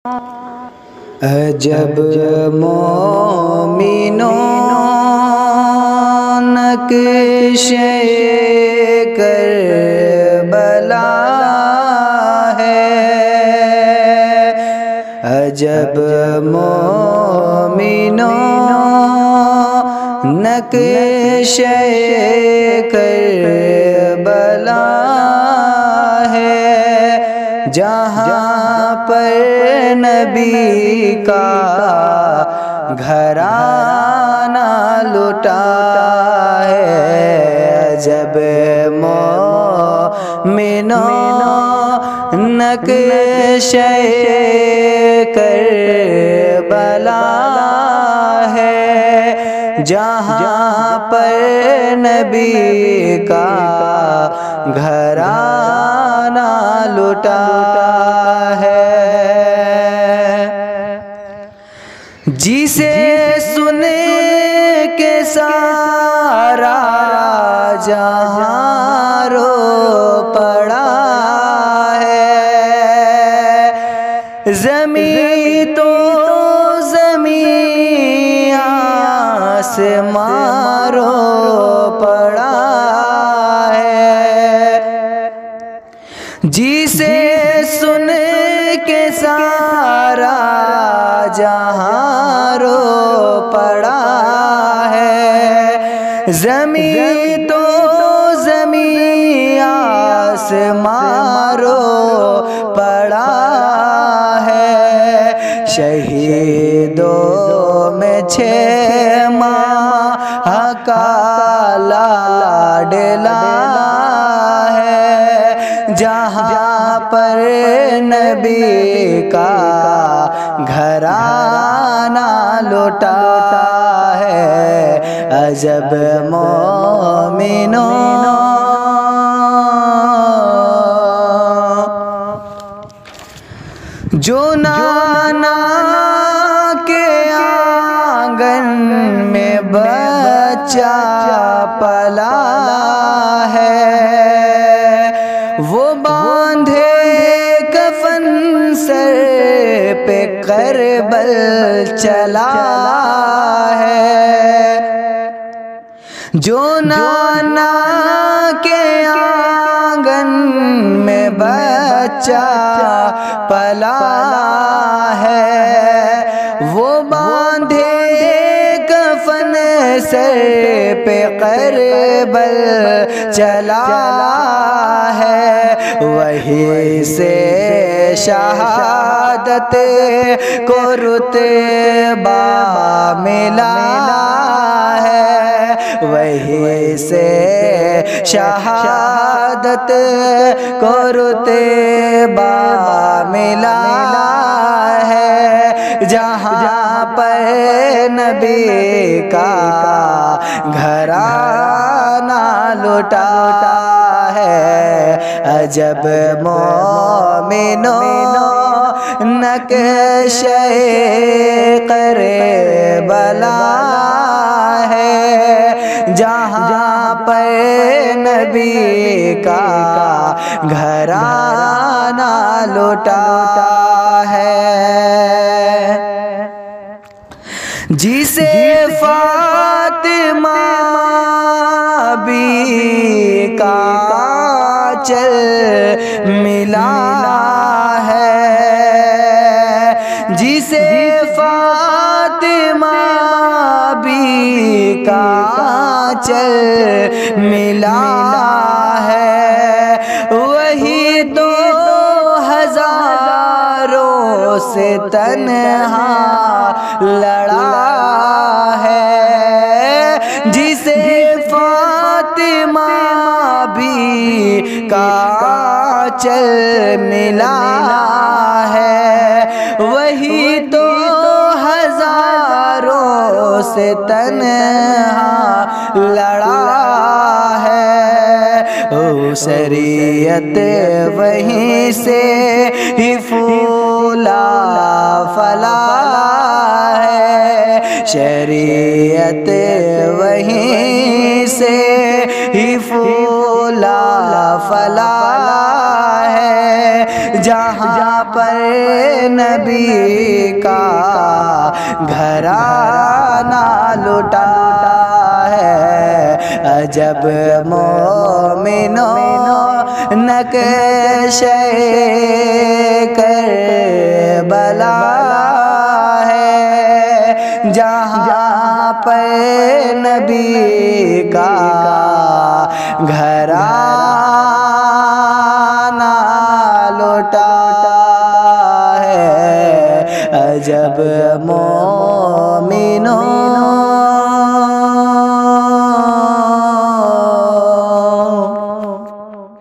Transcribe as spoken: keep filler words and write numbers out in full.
عجب مومنوں نقش کربلا ہے، عجب مومنوں نقش کربلا ہے، جہاں پر نبی کا گھرانہ لٹا ہے، عجب مومنوں نقش کربلا ہے، جہاں پر نبی کا گھرانہ لٹا ہے، جسے سن کے سارا جہاں رو پڑا ہے، زمین تو زمین آسمان رو پڑا ہے، جسے سن کے سارا جہاں رو پڑا ہے، زمین تو زمین آسمان رو پڑا ہے، شہیدوں میں چھ ماہ کا لاڈلا ہے، جہاں پر نبی کا گھرانہ لٹا ہے، عجب مومنوں جو نانا کے آنگن میں بچہ پلا ہے، وہ باندھے کفن سر پہ کربل چلا ہے، جو نانا کے آنگن میں بچہ پلا ہے، وہ باندھے کفن سر پہ کربل چلا ہے، وہیں سے شہادت کو رتبہ ملا ہے، وہیں سے شہادت کو رتبہ ملا ہے، جہاں پر نبی کا گھرانہ لٹا ہے، عجب مومنوں نقش کربلا ہے، جہاں پر نبی کا گھرانہ لٹا ہے، جسے فاطمہ بی کا چل ملا ہے، جسے فاطمہ بی کا چل ملا ہے، وہی دو ہزاروں سے تنہا لڑا ہے، جسے فاطمہ بی کا چل ملا ہے، وہی تو ہزاروں سے تنہا لڑا ہے، شریعت وہیں سے ہی پھولا پھلا ہے، شریعت وہیں سے ہی پھولا پھلا ہے، جہاں پر نبی کا گھرانہ لٹا ہے، عجب مومنوں نقشِ کربلا ہے، جہاں پر نبی کا گھرانہ لٹا ہے، عجب مومنوں